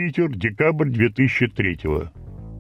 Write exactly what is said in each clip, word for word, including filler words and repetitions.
Питер, декабрь две тысячи третьего.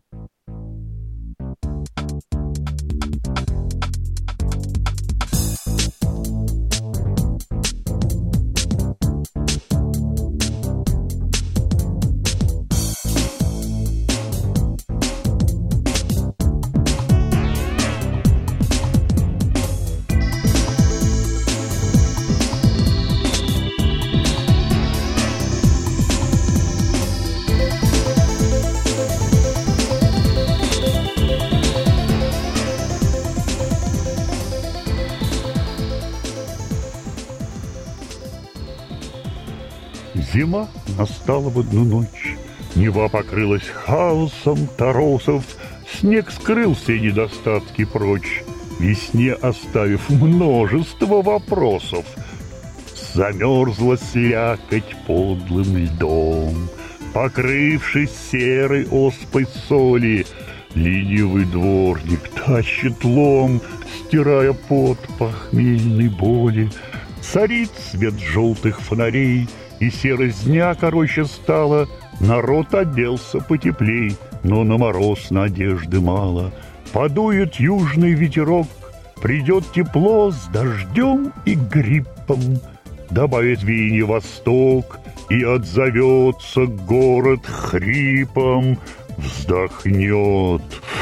Зима настала в одну ночь. Нева покрылась хаосом торосов, снег скрыл все недостатки прочь, весне оставив множество вопросов. Замерзла слякоть подлым льдом, покрывшись серой оспой соли. Ленивый дворник тащит лом, стирая пот похмельной боли. Царит свет желтых фонарей, и серость дня короче стала. Народ оделся потеплей, но на мороз надежды мало. Подует южный ветерок, придет тепло с дождем и гриппом. Добавит веяние восток, и отзовется город хрипом. Вздохнет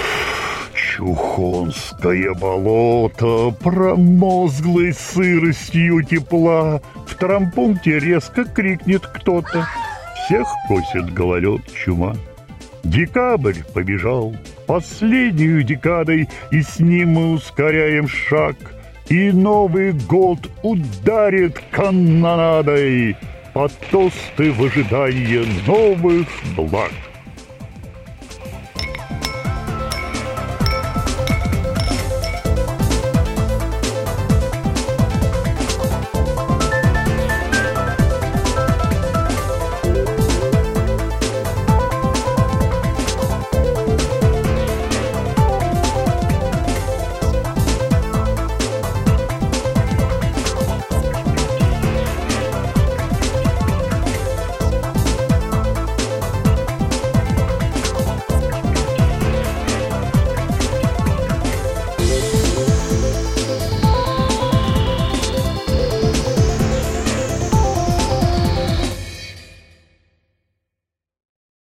Чухонское болото, промозглой сыростью тепла. В травмпункте резко крикнет кто-то: всех косит гололед, чума. Декабрь побежал последнюю декадой, и с ним мы ускоряем шаг. И Новый год ударит канонадой под тосты в ожидании новых благ.